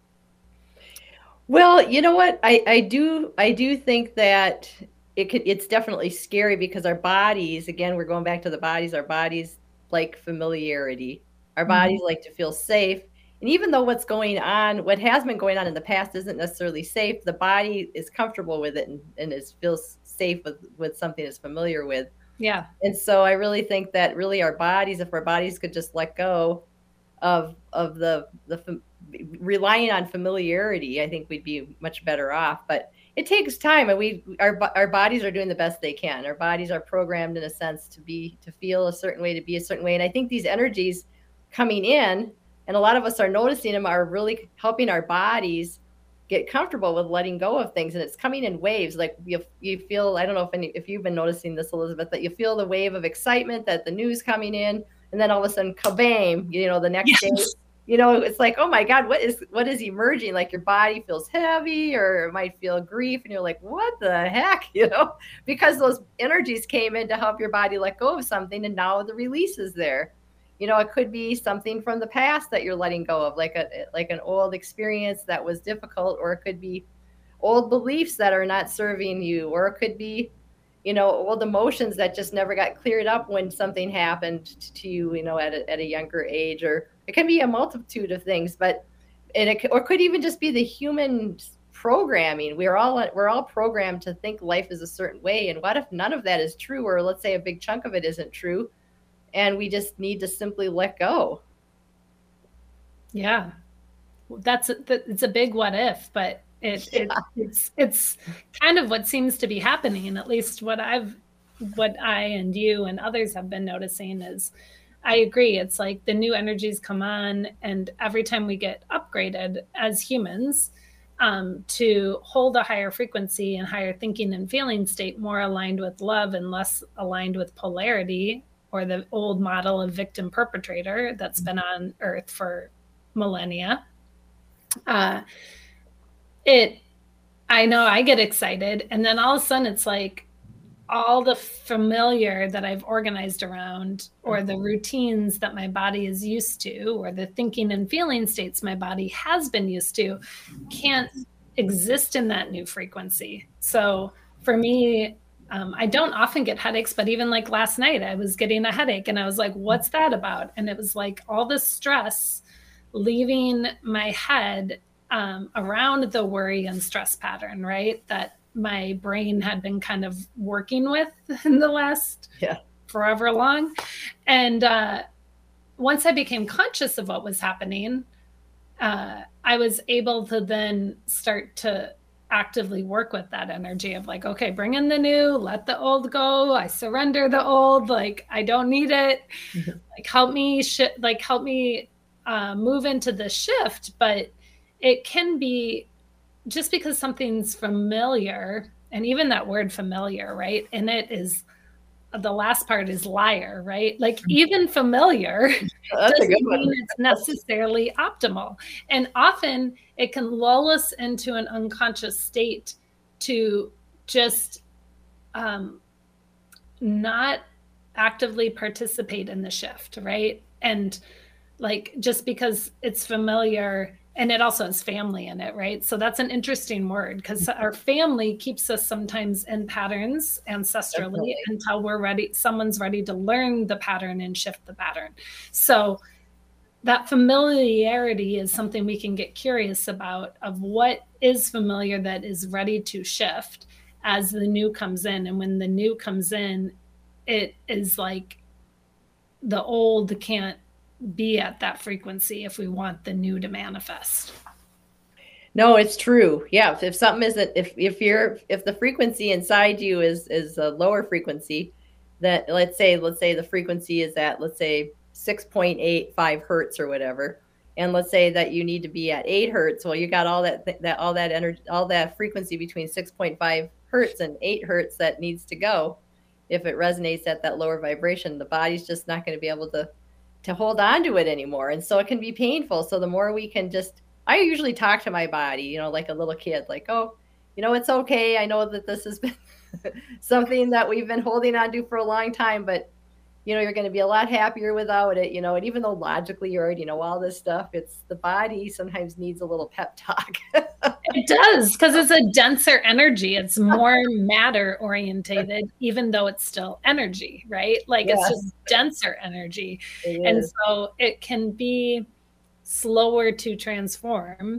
Speaker 4: Well, you know what? I, I do I do think that it could it's definitely scary, because our bodies, again, we're going back to the bodies, our bodies like familiarity. Our bodies mm-hmm. like to feel safe. And even though what's going on, what has been going on in the past isn't necessarily safe, the body is comfortable with it and, and is feels safe with, with something it's familiar with.
Speaker 1: Yeah.
Speaker 4: And so I really think that really our bodies, if our bodies could just let go of of the the relying on familiarity, I think we'd be much better off. But it takes time, and we our our bodies are doing the best they can. Our bodies are programmed in a sense to be to feel a certain way, to be a certain way. And I think these energies coming in, and a lot of us are noticing them, are really helping our bodies get comfortable with letting go of things. And it's coming in waves. Like you you feel, I don't know if any, if you've been noticing this, Elizabeth, that you feel the wave of excitement that the news coming in, and then all of a sudden, kabam, you know, the next yes. day, you know, it's like, oh my God, what is, what is emerging? Like your body feels heavy, or it might feel grief. And you're like, what the heck, you know, because those energies came in to help your body let go of something. And now the release is there. you know, it could be something from the past that you're letting go of, like a like an old experience that was difficult, or it could be old beliefs that are not serving you, or it could be, you know, old emotions that just never got cleared up when something happened to you, you know, at a, at a younger age, or it can be a multitude of things, but and it or could even just be the human programming. We're all we're all programmed to think life is a certain way, and what if none of that is true, or let's say a big chunk of it isn't true, and we just need to simply let go.
Speaker 1: Yeah, that's a, it's a big what if, but it, yeah. it it's it's kind of what seems to be happening. At least what I've what I and you and others have been noticing is, I agree. It's like the new energies come on, and every time we get upgraded as humans um, to hold a higher frequency and higher thinking and feeling state, more aligned with love and less aligned with polarity, or the old model of victim perpetrator that's been on Earth for millennia. Uh, it, I know I get excited, and then all of a sudden it's like all the familiar that I've organized around, or the routines that my body is used to, or the thinking and feeling states my body has been used to, can't exist in that new frequency. So for me, um, I don't often get headaches, but even like last night, I was getting a headache, and I was like, what's that about? And it was like all the stress leaving my head um, around the worry and stress pattern, right? That my brain had been kind of working with in the last
Speaker 4: yeah.
Speaker 1: forever long. And uh, once I became conscious of what was happening, uh, I was able to then start to actively work with that energy of like, okay, bring in the new, let the old go. I surrender the old. Like, I don't need it. Mm-hmm. Like, help me, sh- like, help me uh, move into the shift. But it can be, just because something's familiar, and even that word familiar, right? And it is, the last part is liar, right? Like even familiar doesn't mean it's necessarily optimal. And often it can lull us into an unconscious state to just um, not actively participate in the shift, right? And like, just because it's familiar, and it also has family in it, right? So that's an interesting word, because our family keeps us sometimes in patterns ancestrally Definitely. Until we're ready, someone's ready to learn the pattern and shift the pattern. So that familiarity is something we can get curious about, of what is familiar that is ready to shift as the new comes in. And when the new comes in, it is like the old can't be at that frequency if we want the new to manifest.
Speaker 4: No, it's true. Yeah. If, if something isn't, if, if you're, if the frequency inside you is, is a lower frequency, that let's say, let's say the frequency is at, let's say six point eight five hertz or whatever. And let's say that you need to be at eight hertz. Well, you got all that, that, all that energy, all that frequency between six point five hertz and eight hertz that needs to go. If it resonates at that lower vibration, the body's just not going to be able to to hold on to it anymore. And so it can be painful. So the more we can just, I usually talk to my body, you know, like a little kid, like, oh, you know, it's okay. I know that this has been something that we've been holding on to for a long time, but you know, you're going to be a lot happier without it, you know, and even though logically you already know all this stuff, it's the body sometimes needs a little pep talk.
Speaker 1: It does, because it's a denser energy. It's more matter orientated, even though it's still energy, right? Like yes. It's just denser energy. It and is. So it can be slower to transform,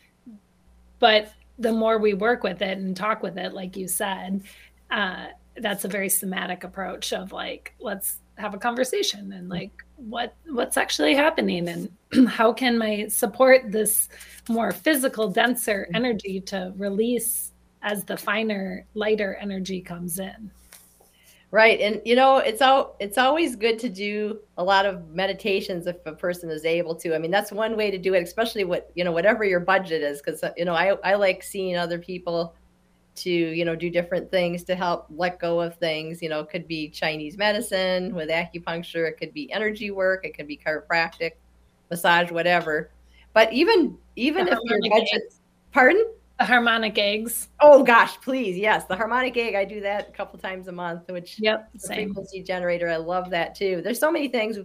Speaker 1: but the more we work with it and talk with it, like you said, uh, that's a very somatic approach of like, let's have a conversation and like, what, what's actually happening, and how can I support this more physical, denser energy to release as the finer, lighter energy comes in.
Speaker 4: Right. And, you know, it's all, it's always good to do a lot of meditations if a person is able to. I mean, that's one way to do it, especially what, you know, whatever your budget is. Cause, you know, I, I like seeing other people to, you know, do different things to help let go of things. You know, it could be Chinese medicine with acupuncture. It could be energy work. It could be chiropractic, massage, whatever. But even, even the if your budget, eggs. Pardon?
Speaker 1: The harmonic eggs.
Speaker 4: Oh gosh, please. Yes. The harmonic egg. I do that a couple times a month, which
Speaker 1: yep,
Speaker 4: the
Speaker 1: same.
Speaker 4: frequency generator. I love that too. There's so many things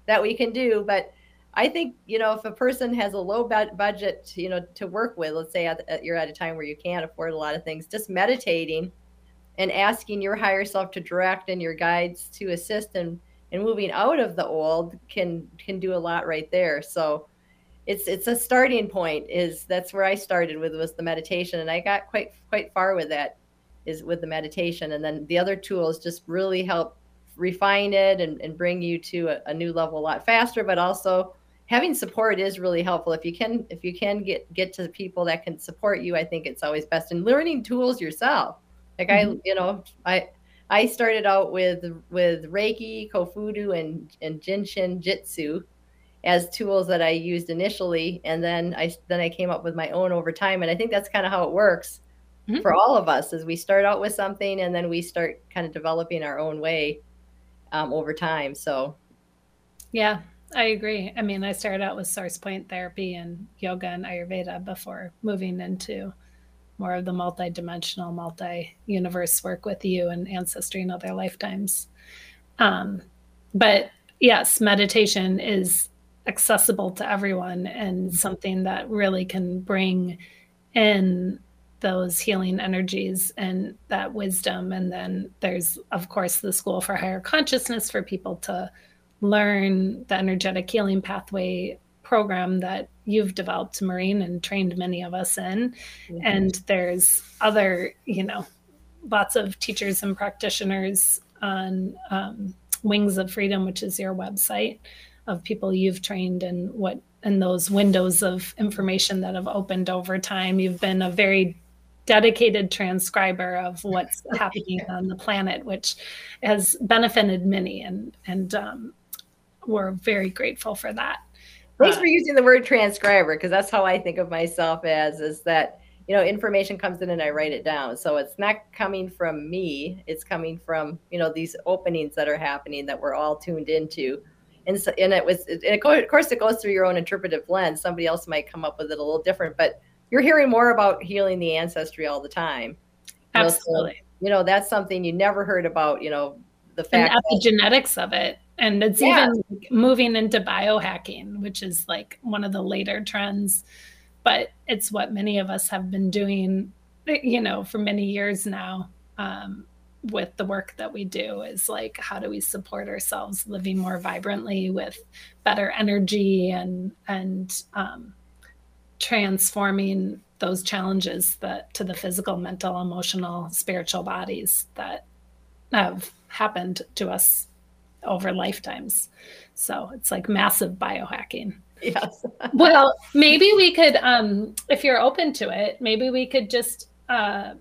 Speaker 4: that we can do. But I think, you know, if a person has a low bud- budget, you know, to work with, let's say at, at, you're at a time where you can't afford a lot of things, just meditating and asking your higher self to direct and your guides to assist in, in moving out of the old can can do a lot right there. So it's it's a starting point. Is that's where I started with, was the meditation, and I got quite quite far with that, is with the meditation. And then the other tools just really help refine it and, and bring you to a, a new level a lot faster. But also having support is really helpful. If you can if you can get get to the people that can support you, I think it's always best. And learning tools yourself. Like mm-hmm. I, you know, I I started out with with Reiki, Kofudu, and and Jinshin Jitsu as tools that I used initially, and then I then I came up with my own over time. And I think that's kind of how it works mm-hmm. for all of us, is we start out with something and then we start kind of developing our own way um, over time. So,
Speaker 1: yeah, I agree. I mean, I started out with source point therapy and yoga and Ayurveda before moving into more of the multi-dimensional, multi-universe work with you and ancestry and other lifetimes. Um, but yes, meditation is accessible to everyone and something that really can bring in those healing energies and that wisdom. And then there's, of course, the School for Higher Consciousness for people to learn the energetic healing pathway program that you've developed, Maureen, and trained many of us in. Mm-hmm. And there's other, you know, lots of teachers and practitioners on um, Wings of Freedom, which is your website, of people you've trained and what, and those windows of information that have opened over time. You've been a very dedicated transcriber of what's happening on the planet, which has benefited many. And, and um, we're very grateful for that.
Speaker 4: Thanks for using the word transcriber, because that's how I think of myself as, is that, you know, information comes in and I write it down. So it's not coming from me. It's coming from, you know, these openings that are happening that we're all tuned into. And so, and it was, and it, of course, it goes through your own interpretive lens. Somebody else might come up with it a little different, but you're hearing more about healing the ancestry all the time.
Speaker 1: You Absolutely.
Speaker 4: Know, so, you know, that's something you never heard about, you know, the fact
Speaker 1: and epigenetics that, of it. And it's yeah. even moving into biohacking, which is like one of the later trends, but it's what many of us have been doing, you know, for many years now, um, with the work that we do, is like, how do we support ourselves living more vibrantly with better energy and, and, um, transforming those challenges that to the physical, mental, emotional, spiritual bodies that have happened to us over lifetimes. So it's like massive biohacking.
Speaker 4: Yes.
Speaker 1: Well, maybe we could, um, if you're open to it, maybe we could just uh,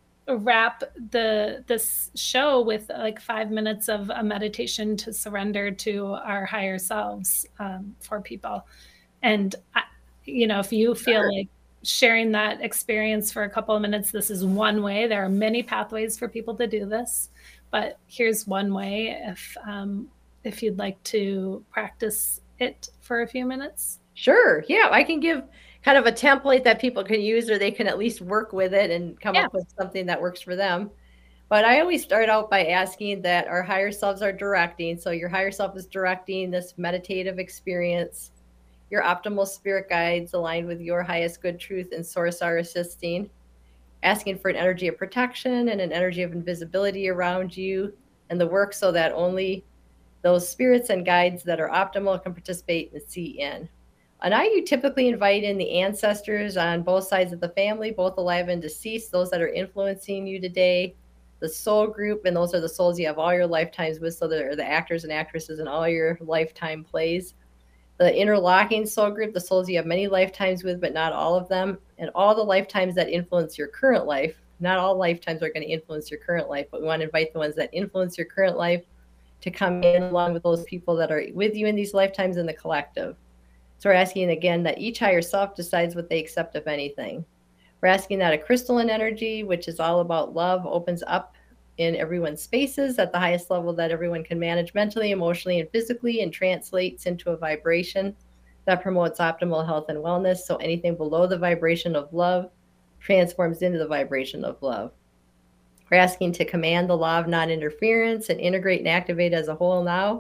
Speaker 1: wrap the this show with like five minutes of a meditation to surrender to our higher selves um, for people. And, I, you know, if you feel sure. like sharing that experience for a couple of minutes, this is one way. There are many pathways for people to do this. But here's one way if um, if you'd like to practice it for a few minutes.
Speaker 4: Sure. Yeah, I can give kind of a template that people can use, or they can at least work with it and come yeah. up with something that works for them. But I always start out by asking that our higher selves are directing. So your higher self is directing this meditative experience. Your optimal spirit guides aligned with your highest good truth and source are assisting. Asking for an energy of protection and an energy of invisibility around you and the work, so that only those spirits and guides that are optimal can participate and see in. And I you typically invite in the ancestors on both sides of the family, both alive and deceased, those that are influencing you today, the soul group, and those are the souls you have all your lifetimes with, so they're the actors and actresses in all your lifetime plays. The interlocking soul group, the souls you have many lifetimes with, but not all of them, and all the lifetimes that influence your current life. Not all lifetimes are going to influence your current life, but we want to invite the ones that influence your current life to come in along with those people that are with you in these lifetimes in the collective. So we're asking again that each higher self decides what they accept, if anything. We're asking that a crystalline energy, which is all about love, opens up in everyone's spaces at the highest level that everyone can manage mentally, emotionally, and physically, and translates into a vibration that promotes optimal health and wellness. So anything below the vibration of love transforms into the vibration of love. We're asking to command the law of non-interference and integrate and activate as a whole now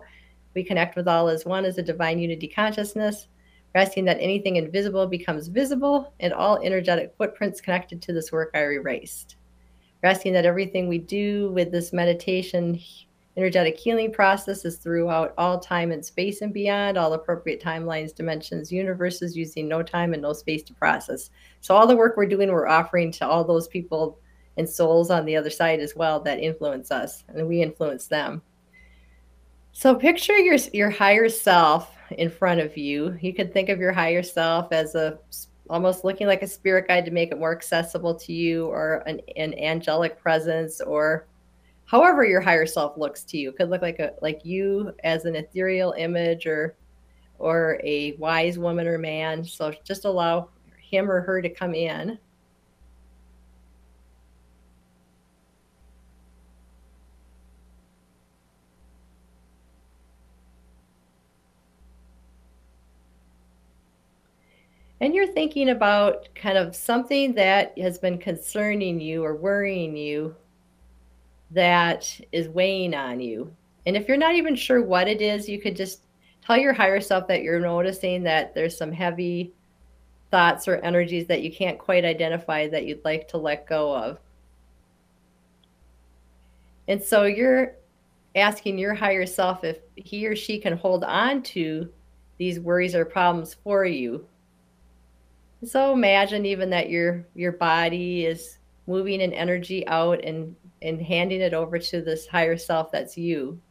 Speaker 4: We connect with all as one as a divine unity consciousness. We're asking that anything invisible becomes visible and all energetic footprints connected to this work are erased. We're asking that everything we do with this meditation energetic healing process is throughout all time and space and beyond, all appropriate timelines, dimensions, universes, using no time and no space to process. So all the work we're doing, we're offering to all those people and souls on the other side as well that influence us, and we influence them. So picture your, your higher self in front of you. You could think of your higher self as a almost looking like a spirit guide to make it more accessible to you, or an, an angelic presence, or however your higher self looks to you. It could look like a like you as an ethereal image, or or a wise woman or man. So just allow him or her to come in. And you're thinking about kind of something that has been concerning you or worrying you that is weighing on you. And if you're not even sure what it is, you could just tell your higher self that you're noticing that there's some heavy thoughts or energies that you can't quite identify that you'd like to let go of. And so you're asking your higher self if he or she can hold on to these worries or problems for you. So imagine even that your your body is moving an energy out and, and handing it over to this higher self that's you.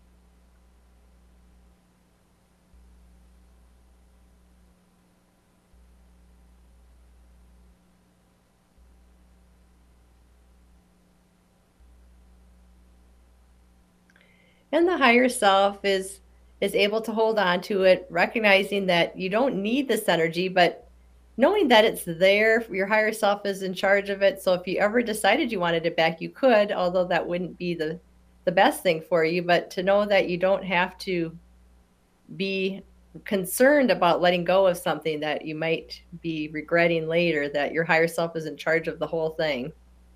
Speaker 4: And the higher self is is able to hold on to it, recognizing that you don't need this energy, but knowing that it's there, your higher self is in charge of it. So if you ever decided you wanted it back, you could, although that wouldn't be the, the best thing for you. But to know that you don't have to be concerned about letting go of something that you might be regretting later, that your higher self is in charge of the whole thing.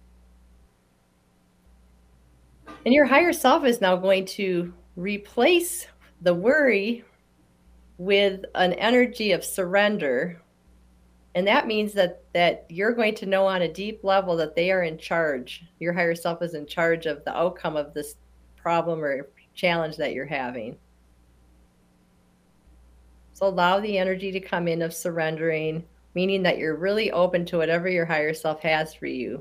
Speaker 4: And your higher self is now going to replace the worry with an energy of surrender. And that means that that you're going to know on a deep level that they are in charge. Your higher self is in charge of the outcome of this problem or challenge that you're having. So allow the energy to come in of surrendering, meaning that you're really open to whatever your higher self has for you.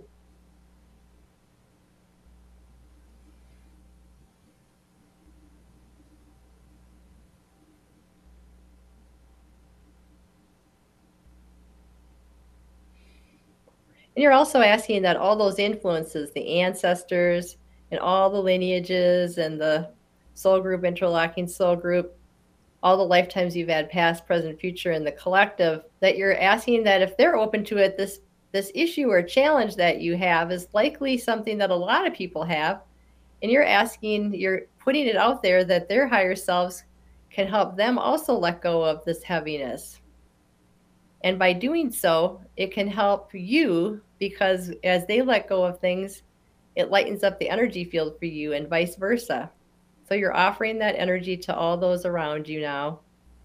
Speaker 4: And you're also asking that all those influences, the ancestors and all the lineages and the soul group, interlocking soul group, all the lifetimes you've had, past, present, future, and the collective, that you're asking that if they're open to it, this, this issue or challenge that you have is likely something that a lot of people have. And you're asking, you're putting it out there that their higher selves can help them also let go of this heaviness. And by doing so, it can help you, because as they let go of things, it lightens up the energy field for you and vice versa. So you're offering that energy to all those around you now.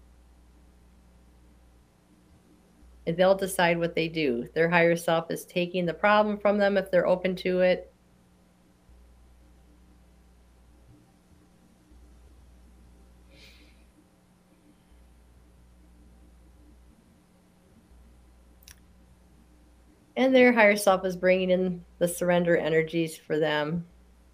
Speaker 4: And they'll decide what they do. Their higher self is taking the problem from them if they're open to it. And their higher self is bringing in the surrender energies for them.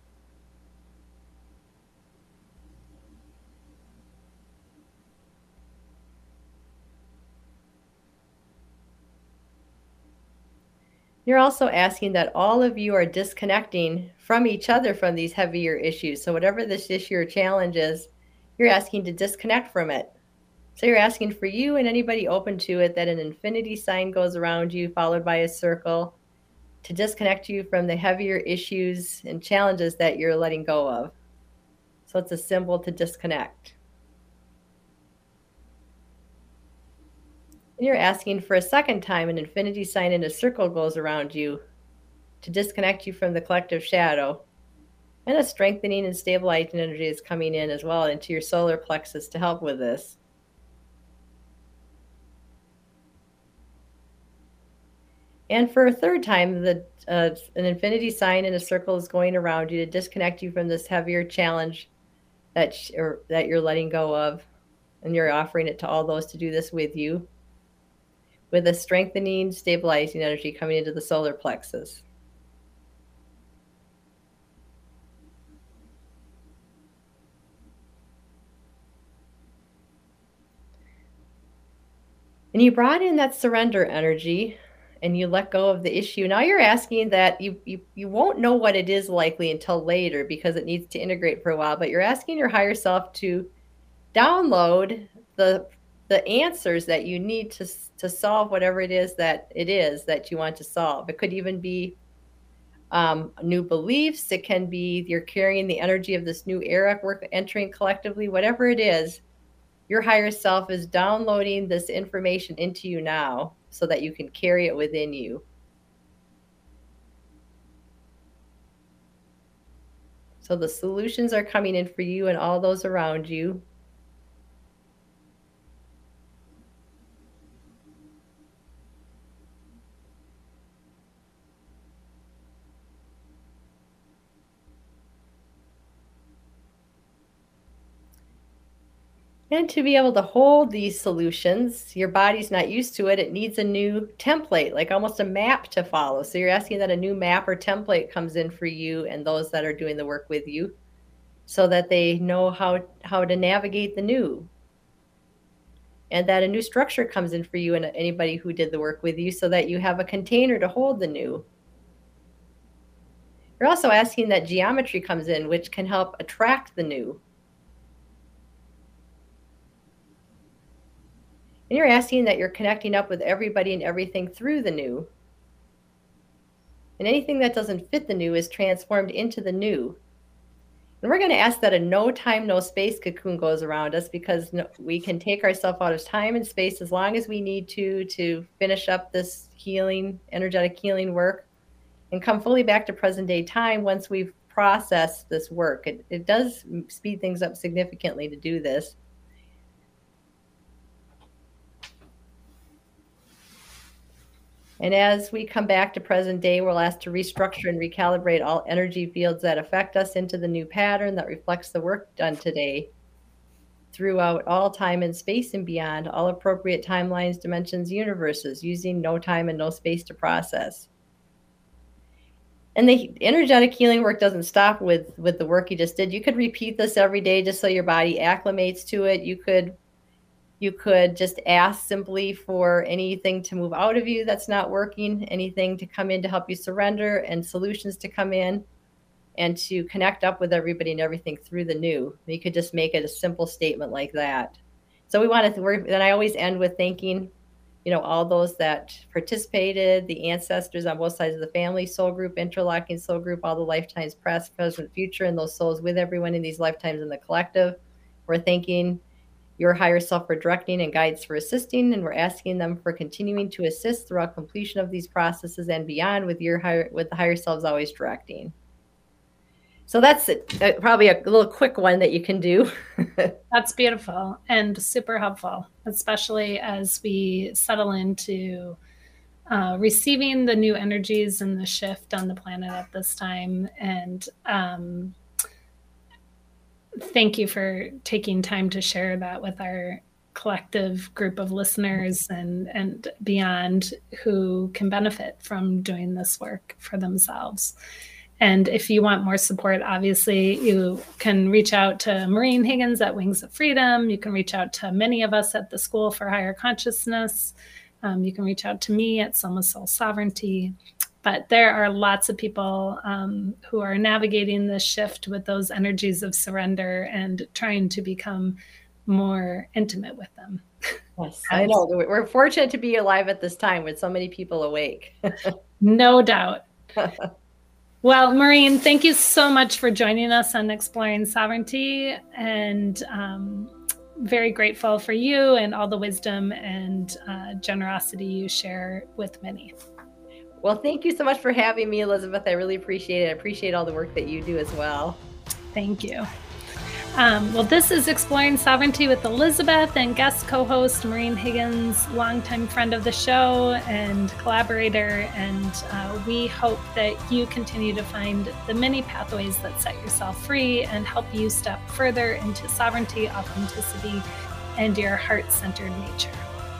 Speaker 4: You're also asking that all of you are disconnecting from each other from these heavier issues. So whatever this issue or challenge is, you're asking to disconnect from it. So you're asking for you and anybody open to it that an infinity sign goes around you, followed by a circle, to disconnect you from the heavier issues and challenges that you're letting go of. So it's a symbol to disconnect. And you're asking for a second time an infinity sign and a circle goes around you to disconnect you from the collective shadow. And a strengthening and stabilizing energy is coming in as well into your solar plexus to help with this. And for a third time, the uh, an infinity sign in a circle is going around you to disconnect you from this heavier challenge that sh- or that you're letting go of, and you're offering it to all those to do this with you, with a strengthening, stabilizing energy coming into the solar plexus. And you brought in that surrender energy and you let go of the issue. Now you're asking that you, you you won't know what it is likely until later because it needs to integrate for a while, but you're asking your higher self to download the the answers that you need to to solve whatever it is that it is that you want to solve. It could even be um, new beliefs. It can be you're carrying the energy of this new era we're entering collectively. Whatever it is, your higher self is downloading this information into you now so that you can carry it within you. So the solutions are coming in for you and all those around you. And to be able to hold these solutions, your body's not used to it. It needs a new template, like almost a map to follow. So you're asking that a new map or template comes in for you and those that are doing the work with you so that they know how, how to navigate the new. And that a new structure comes in for you and anybody who did the work with you so that you have a container to hold the new. You're also asking that geometry comes in, which can help attract the new. And you're asking that you're connecting up with everybody and everything through the new. And anything that doesn't fit the new is transformed into the new. And we're going to ask that a no time, no space cocoon goes around us because we can take ourselves out of time and space as long as we need to to finish up this healing, energetic healing work and come fully back to present day time once we've processed this work. It, it does speed things up significantly to do this. And as we come back to present day, we're asked to restructure and recalibrate all energy fields that affect us into the new pattern that reflects the work done today throughout all time and space and beyond, all appropriate timelines, dimensions, universes, using no time and no space to process. And the energetic healing work doesn't stop with, with the work you just did. You could repeat this every day just so your body acclimates to it. You could You could just ask simply for anything to move out of you that's not working, anything to come in to help you surrender, and solutions to come in and to connect up with everybody and everything through the new. You could just make it a simple statement like that. So we want to, we're, then I always end with thanking, you know, all those that participated, the ancestors on both sides of the family, soul group, interlocking soul group, all the lifetimes past, present, future, and those souls with everyone in these lifetimes in the collective. We're thanking your higher self for directing and guides for assisting, and we're asking them for continuing to assist throughout completion of these processes and beyond with your higher, with the higher selves always directing. So that's it. Uh, probably a little quick one that you can do.
Speaker 1: That's beautiful and super helpful, especially as we settle into uh, receiving the new energies and the shift on the planet at this time. And um, thank you for taking time to share that with our collective group of listeners and, and beyond who can benefit from doing this work for themselves. And if you want more support, obviously you can reach out to Maureen Higgins at Wings of Freedom. You can reach out to many of us at the School for Higher Consciousness. Um, you can reach out to me at Soma Soul Sovereignty. But there are lots of people um, who are navigating this shift with those energies of surrender and trying to become more intimate with them.
Speaker 4: Yes, I know. We're fortunate to be alive at this time with so many people awake.
Speaker 1: No doubt. Well, Maureen, thank you so much for joining us on Exploring Sovereignty, and um, very grateful for you and all the wisdom and uh, generosity you share with many.
Speaker 4: Well, thank you so much for having me, Elizabeth. I really appreciate it. I appreciate all the work that you do as well.
Speaker 1: Thank you. Um, well, this is Exploring Sovereignty with Elizabeth and guest co-host Maureen Higgins, longtime friend of the show and collaborator. And uh, we hope that you continue to find the many pathways that set yourself free and help you step further into sovereignty, authenticity, and your heart-centered nature.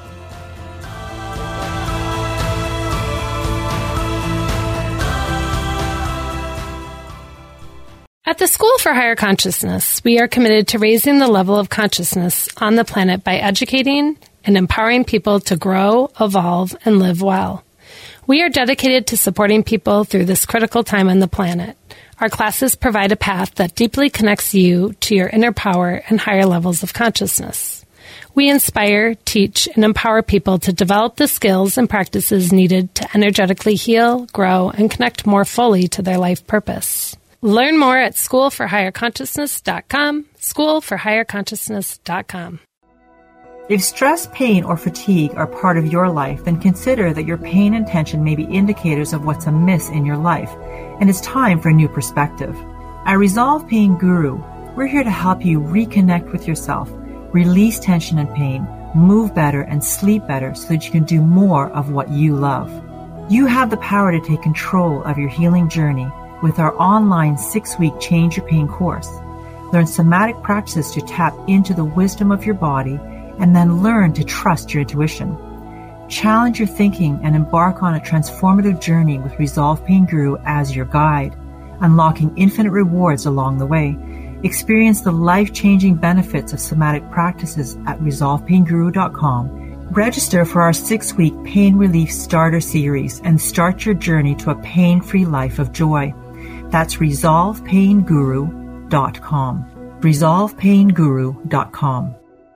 Speaker 1: At the School for Higher Consciousness, we are committed to raising the level of consciousness on the planet by educating and empowering people to grow, evolve, and live well. We are dedicated to supporting people through this critical time on the planet. Our classes provide a path that deeply connects you to your inner power and higher levels of consciousness. We inspire, teach, and empower people to develop the skills and practices needed to energetically heal, grow, and connect more fully to their life purpose. Learn more at school for higher consciousness dot com, school for higher consciousness dot com.
Speaker 3: If stress, pain, or fatigue are part of your life, then consider that your pain and tension may be indicators of what's amiss in your life, and it's time for a new perspective. At Resolve Pain Guru, we're here to help you reconnect with yourself, release tension and pain, move better, and sleep better so that you can do more of what you love. You have the power to take control of your healing journey with our online six-week Change Your Pain course. Learn somatic practices to tap into the wisdom of your body and then learn to trust your intuition. Challenge your thinking and embark on a transformative journey with Resolve Pain Guru as your guide, unlocking infinite rewards along the way. Experience the life-changing benefits of somatic practices at resolve pain guru dot com. Register for our six-week Pain Relief Starter Series and start your journey to a pain-free life of joy. That's resolve pain guru dot com. resolve pain guru dot com.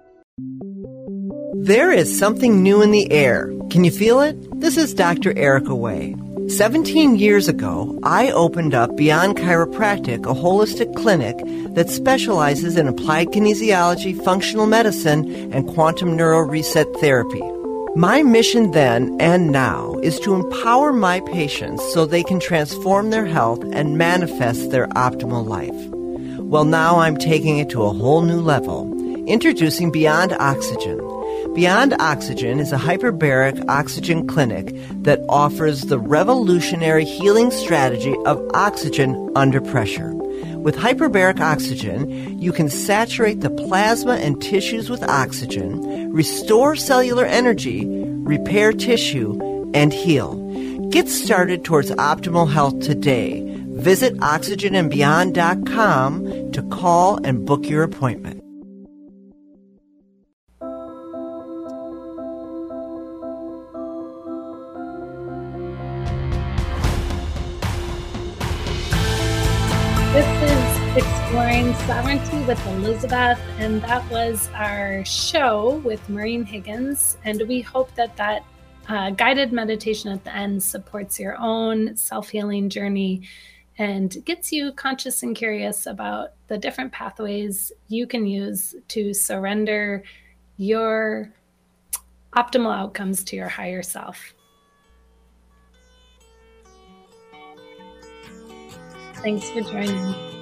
Speaker 2: There is something new in the air. Can you feel it? This is Doctor Erica Way. Seventeen years ago, I opened up Beyond Chiropractic, a holistic clinic that specializes in applied kinesiology, functional medicine, and quantum neural reset therapy. My mission then and now is to empower my patients so they can transform their health and manifest their optimal life. Well, now I'm taking it to a whole new level. Introducing Beyond Oxygen. Beyond Oxygen is a hyperbaric oxygen clinic that offers the revolutionary healing strategy of oxygen under pressure. With hyperbaric oxygen, you can saturate the plasma and tissues with oxygen, restore cellular energy, repair tissue, and heal. Get started towards optimal health today. Visit oxygen and beyond dot com to call and book your appointment.
Speaker 1: This is Exploring Sovereignty with Elizabeth, and that was our show with Maureen Higgins. And we hope that that uh, guided meditation at the end supports your own self-healing journey and gets you conscious and curious about the different pathways you can use to surrender your optimal outcomes to your higher self. Thanks for joining.